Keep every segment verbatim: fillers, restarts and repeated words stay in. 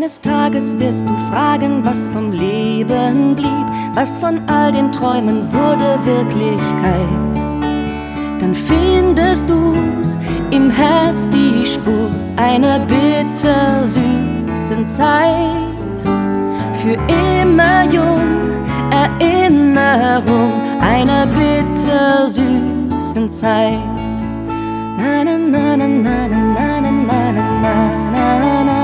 Eines Tages wirst du fragen, was vom Leben blieb, was von all den Träumen wurde Wirklichkeit. Dann findest du im Herz die Spur einer bittersüßen Zeit. Für immer jung, Erinnerung einer bittersüßen Zeit. Na na na na na na na na na na na.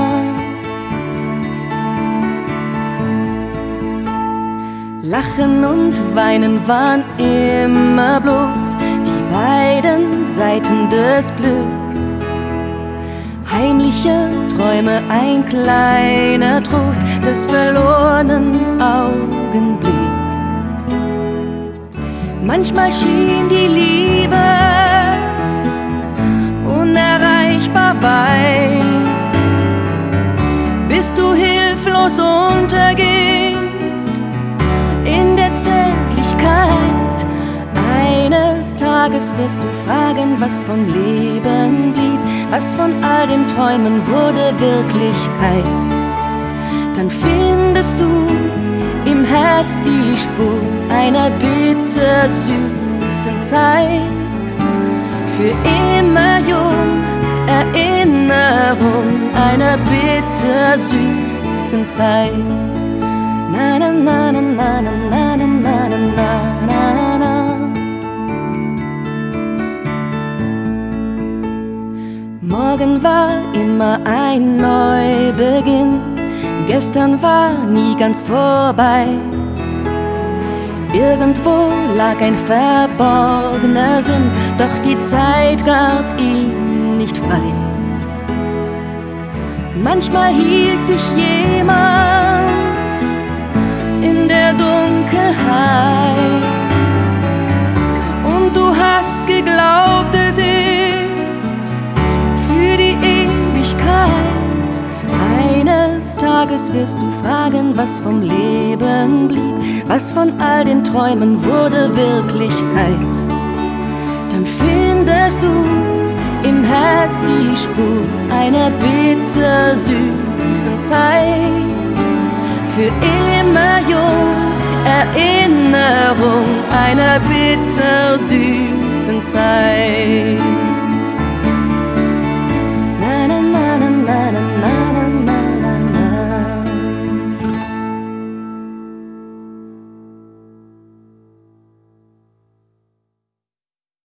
Lachen und Weinen waren immer bloß die beiden Seiten des Glücks. Heimliche Träume, ein kleiner Trost des verlorenen Augenblicks. Manchmal schien die Liebe unerreichbar weit, bis du hilflos untergehst in der Zärtlichkeit. Eines Tages wirst du fragen, was vom Leben blieb, was von all den Träumen wurde Wirklichkeit. Dann findest du im Herz die Spur einer bittersüßen Zeit. Für immer jung, Erinnerung einer bittersüßen Zeit. Na na na na na na na na na na na. Morgen war immer ein Neubeginn, gestern war nie ganz vorbei. Irgendwo lag ein verborgener Sinn, doch die Zeit gab ihn nicht frei. Manchmal hielt dich jemand in der Dunkelheit und du hast geglaubt, es ist für die Ewigkeit. Eines Tages wirst du fragen, was vom Leben blieb, was von all den Träumen wurde Wirklichkeit. Dann findest du im Herz die Spur einer bittersüßen Zeit. Für immer jung, Erinnerung einer bittersüßen Zeit.